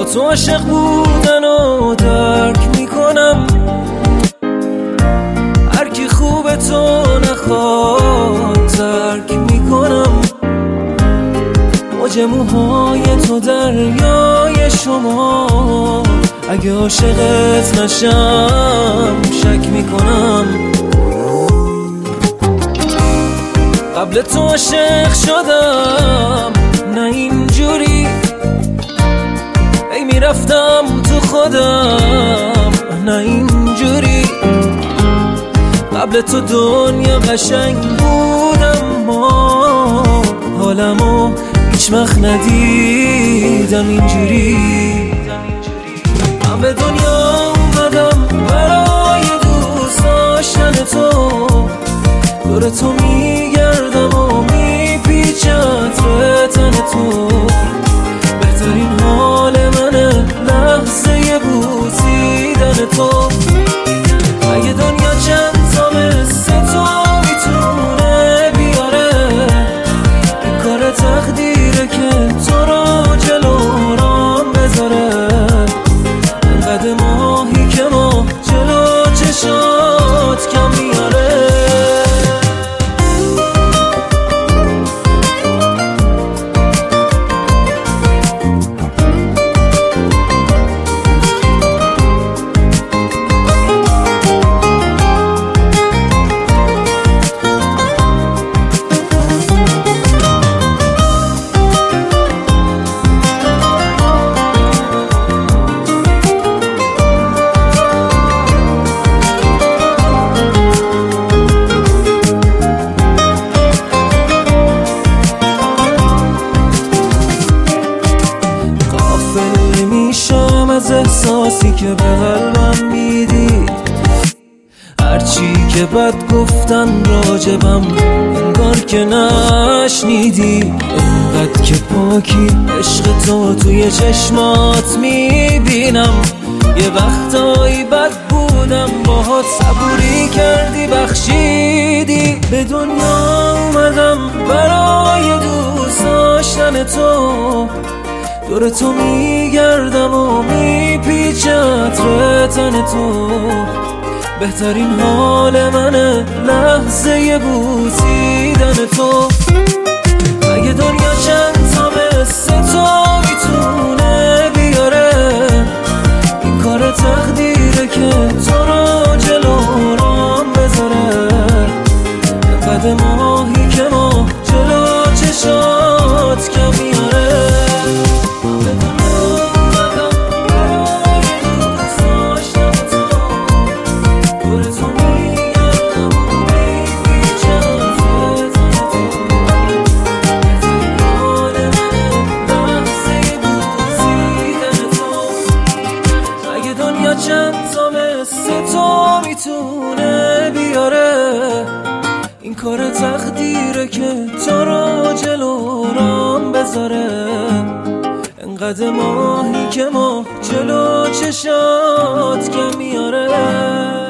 تو عاشق بودن و درک میکنم، هر کی خوب تو نخواد ترک میکنم. موج موهای تو دریای شما، اگه عاشقت نشم شک میکنم. قبل تو عاشق شدم نه اینجوری، ای میرفتم تو خودم نه اینجوری. قبل تو دنیا قشنگ بودم، ما حالمو هیچ وقت ندیدم اینجوری. من به دنیا اومدم برای دوست داشتن تو، دور تو میگردم و میپیچم تو تن تو. بهترین حال منه لحظه بوسیدن تو. اگه دنیا چند تا مثل تو میتونه بیاره، این کار تقدیره که تو رو جلو رام بذاره. قد ماهی که ما جلو چشات کم میاره. از احساسی که به قلبم میدی، هرچی که بد گفتن راجبم انگار که نشنیدی. اینقدر که پاکی عشق تو توی چشمات میبینم. یه وقتایی بد بودم باهات، صبوری کردی بخشیدی. به دنیا اومدم برای دوست داشتن تو، دور تو میگردم و میپیچم تو تن تو. بهترین حال منه لحظه بوسیدن تو. اگه دنیا چند تا مثل تو میتونه بیاره، این کار تقدیره که تو رو جلو رام بذاره. قد ماهی که ما جلو چشات کم میاره. چند تا مثل تو میتونه بیاره، این کار تقدیره که تو رو جلو رام بذاره. انقدر ماهی که ما جلو چشات کم میاره.